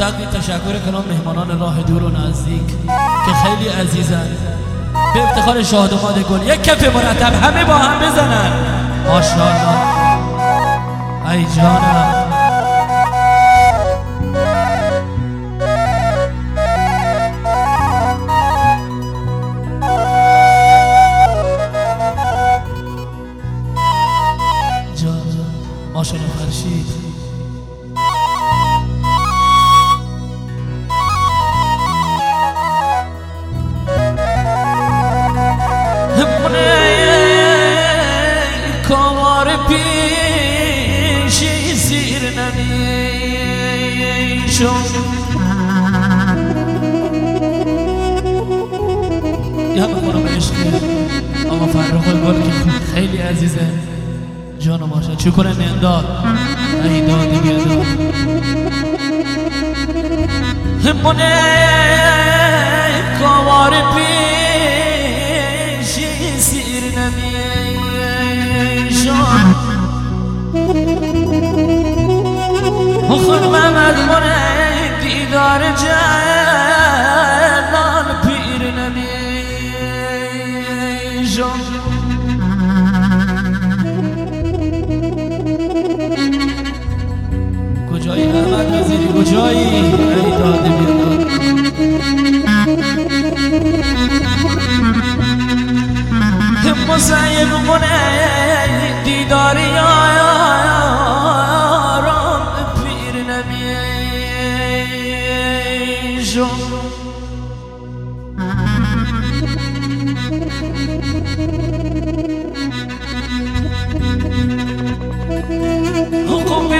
تقدیم تشکر کنم مهمانان راه دور و نزدیک که خیلی عزیزن. به افتخار شادماد گل یک کف مرتب همه با هم بزنن. ماشاءالله. ای جانم ماشاءالله فرشید. کامار پیشی زیر نمیشم یا بخورم عشقی آقا فرخ گل که خیلی عزیزه. جانو ماشا چی کنه منداد ای دادی بیاداد همونه کامار پیشی سیر نمیشون خود محمد مونه دیدار جلال پیر نمیشون کجایی احمد وزیری کجایی ای داده بیاداد مسیب منه دیداری یارم پیر نمیشم حقوق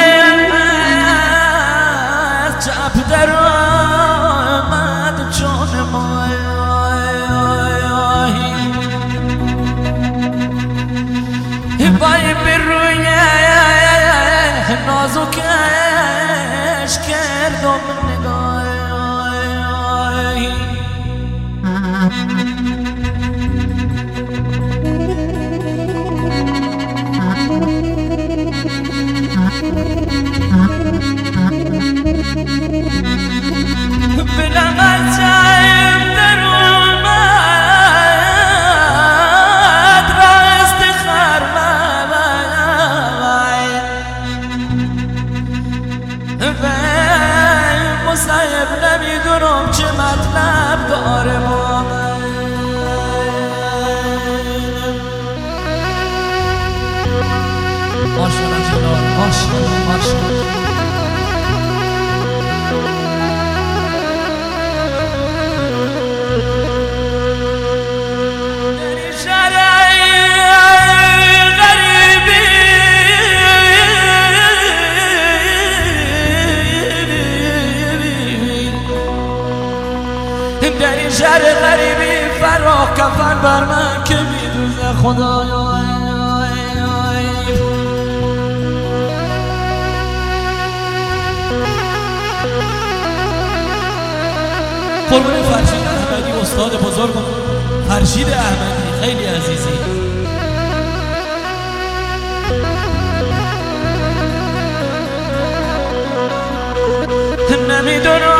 نعمت چپ در آمد چون مای بای بر روی نازکش کردم نگاهی بلم از جایم در اومد را استخار مصیب نمیدونم چه مطلب داره با من ماشاءالله جلال ماشاءالله ماشاءالله در این شهر غریبی فرا کفن بر من که میدوزه خدایا قربون فرشید احمدی استاد بزرگم فرشید احمدی خیلی عزیزی نمیدونم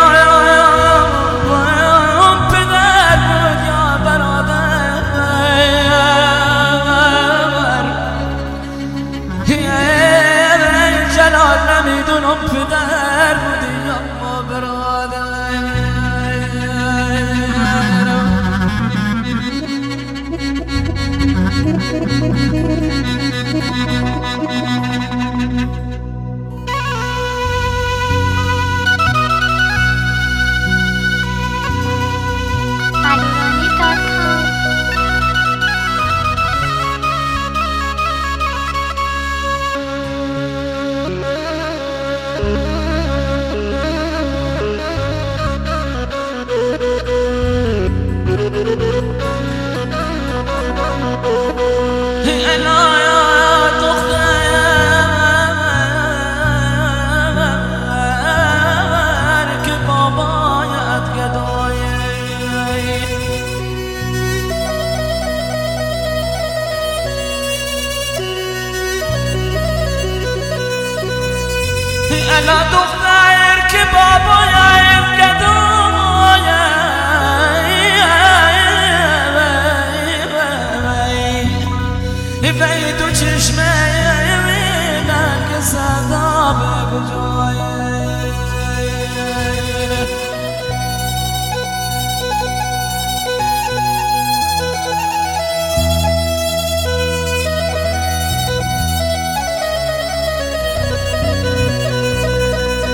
نمیدونم پدر بودی اما برادر الا دختر که بابایم گدایم تو چشمه من که صدا به کجای